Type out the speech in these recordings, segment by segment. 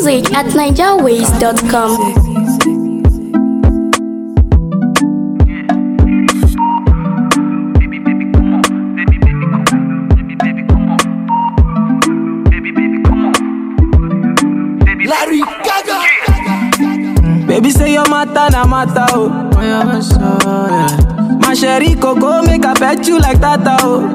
Music at NigerWays.com. Larry Gaga. Baby say your matter na matter oh. My sherry coco make I pet you like tata oh.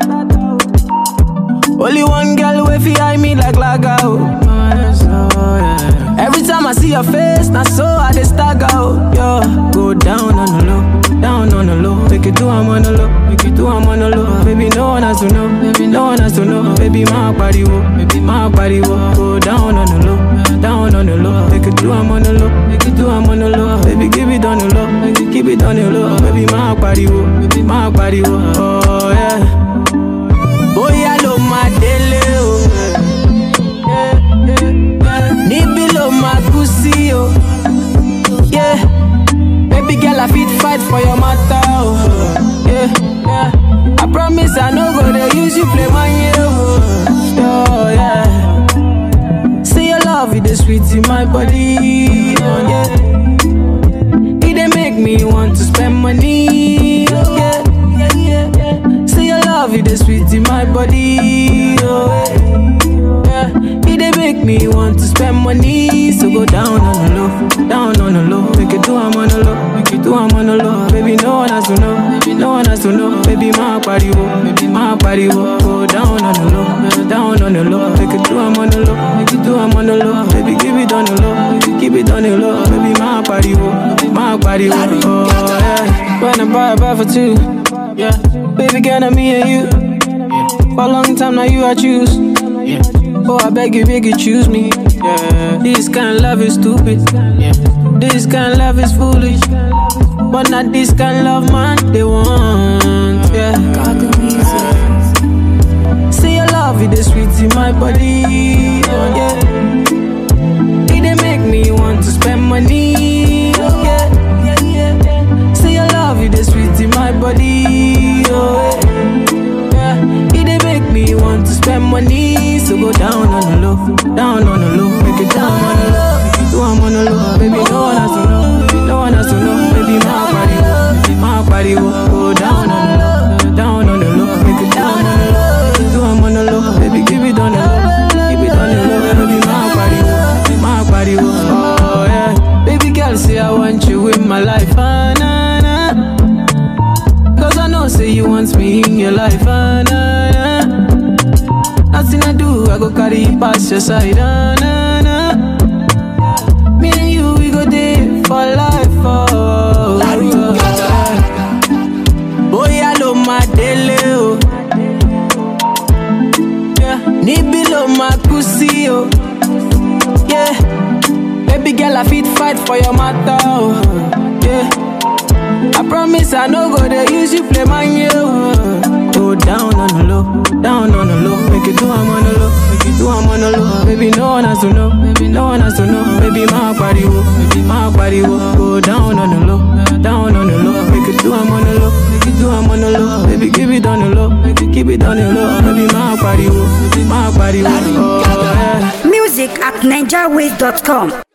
Only one girl way fi eye me like laga oh. Every time I see your face, na so I dey stagger oh. Yo, go down on the low, down on the low. Make it do I'm on the low, make it do I'm on the low. Baby no one has to know, baby no one has to know. Baby my body wo, baby my body wo. Go down on the low, down on the low. Make it do I'm on the low, make it do I'm on the low. Baby give it on the low, make it keep it on the low. Baby my body wo, baby my body wo. Oh yeah. Boy I love my daily oh. Nibi lo my pussy oh. Yeah. Baby girl I fit fight for your matter oh. Yeah, yeah. I promise I no go to use you play my oh. Oh yeah. Say your love it is sweet in my body oh, yeah. It dey make me want to spend money oh, yeah. Say your love it is sweet in my body oh, yeah. It dey make me want to spend money. So go down on the low, down on the low. Make it do I'm on the low, make it do I'm on the low. Baby no one has to know, baby no one has to know. Baby my body wo, baby my body wo. Go down on the low, down on the low. Make it do I'm on the low, make it do I'm on the low. Baby give it on the low, make it keep it on the low. Baby my body wo, my body wo. Oh yeah. When I buy for two, yeah. Baby girl I'm me and you. For a long time now you I choose. Oh, I beg you, choose me. Yeah. This kind of love is stupid. Yeah. This kind of love is foolish. But not this kind of love, man, they want. Yeah. Say your love, it is sweet in my body. Oh, yeah. It dey make me want to spend money. Oh, yeah. Say your love, it is sweet in my body. Oh, yeah. It dey make me want to spend money. So go down on the low, down on the low. Make it down on the low, make it do I'm on the low. Baby no one has to know, no one has to know. Baby my body wo, baby my body wo. Go down on the low, down on the low. Make it down on the low, make it do I'm on the low. Baby give it on the low, keep it on the low. Baby my body wo, baby my body wo. Oh yeah. Baby girl say I want you in my life, ah nah nah. Cause I know say you want me in your life, ah nah nah. Nothing I do, I go carry you past your side, nah, nah, nah. Me and you, we go there for life, oh. Larry Gaga. Boy, I love my daily, oh. Yeah. Nibi lo my pussy, oh. Yeah. Baby girl, I fit fight for your matter, oh. Yeah. I promise I no go to use you play my oh. Go down on the low, down on the low. Make it do I'm on the low, make it do I'm on the low. Baby no one has to know, baby no one has to know. Baby my body wo, baby my body wo. Go down on the low, down on the low. Make it do I'm on the low, make it do I'm on the low. Baby give it on the low, make it keep it on the low. Baby my body wo, baby my body wo. Oh, yeah. Music at NigerWays.com.